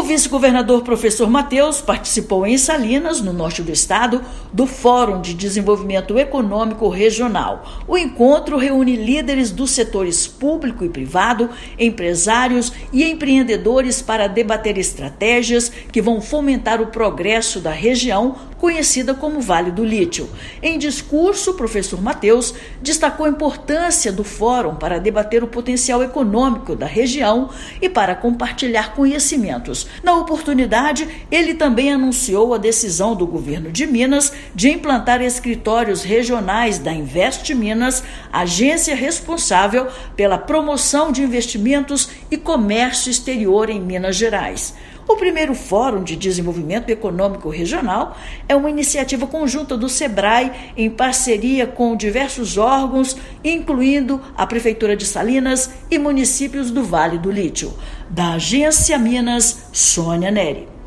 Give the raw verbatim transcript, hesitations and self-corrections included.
vice-governador professor Matheus participou em Salinas, no norte do estado, do Fórum de Desenvolvimento Econômico Regional. O encontro reúne líderes dos setores público e privado, empresários e empreendedores para debater estratégias que vão fomentar o progresso da região, conhecida como Vale do Lítio. Em discurso, o professor Matheus destacou a importância do fórum para debater o potencial econômico da região e para compartilhar conhecimentos. Na oportunidade, ele também anunciou a decisão do governo de Minas de implantar escritórios regionais da Invest Minas, agência responsável pela promoção de investimentos e comércio exterior em Minas Gerais. O primeiro Fórum de Desenvolvimento Econômico Regional é uma iniciativa conjunta do SEBRAE em parceria com diversos órgãos, incluindo a Prefeitura de Salinas e municípios do Vale do Lítio. Da Agência Minas, Sônia Neri.